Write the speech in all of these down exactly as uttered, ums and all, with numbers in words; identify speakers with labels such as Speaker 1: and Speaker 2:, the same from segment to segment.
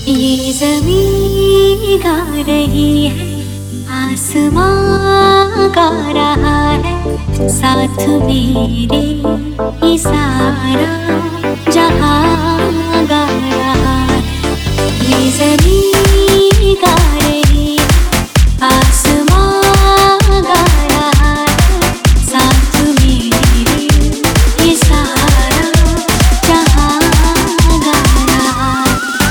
Speaker 1: ये ज़मीं गा रही है, आसमां गा रहा है, साथ मेरे ये सारा जहां गा रहा है। ये ज़मीं गा रही है, आसमां गा रहा है, साथ मेरे ये सारा जहां गा रहा है।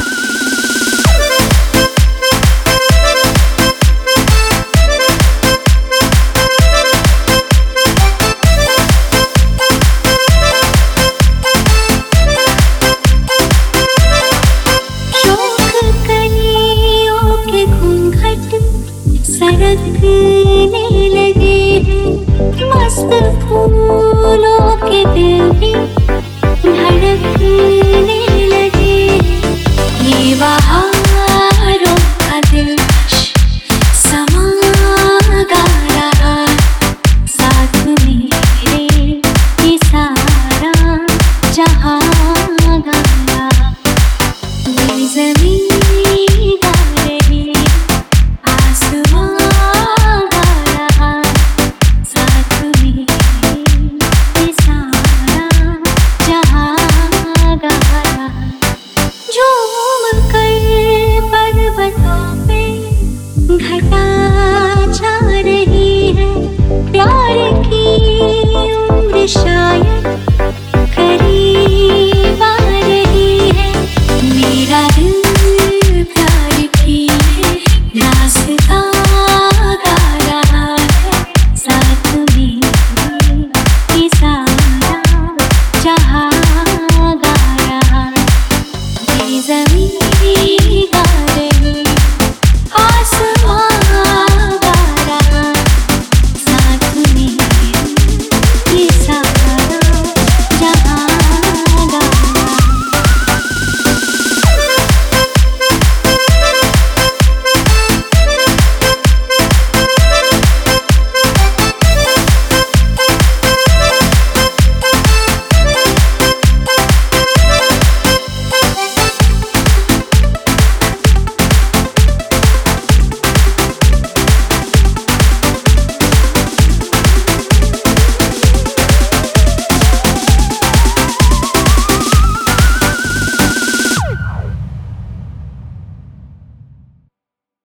Speaker 1: सरकने लगे हैं मस्त फूलों के दिल भी धड़कने लगे हैं। ये बहारों का दिलकश समा गा रहा है, साथ मेरे ये सारा जहां गा रहा। ये ज़मीं गा रही है, आसमां गा रहा है, साथ मेरे ये सारा जहां गा रहा। झूम कर पर्वतों पे घटा छा रही है, प्यार की उम्र शायद करीब आ रही है। मेरा दिल प्यार की दास्तां गा रहा है, साथ मेरे ये सारा जहां गा रहा है। ये ज़मीं गा